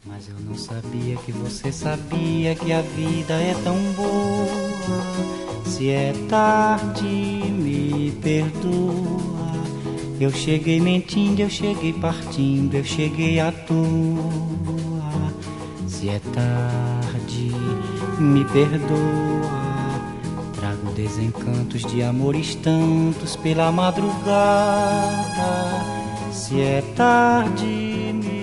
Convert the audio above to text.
Mas eu não sabia que você sabia que a vida é tão boa. Se é tarde, me perdoa. Eu cheguei mentindo, eu cheguei partindo, eu cheguei à toa. Se é tarde, me perdoa. Trago desencantos de amores tantos pela madrugada. Se é tarde, me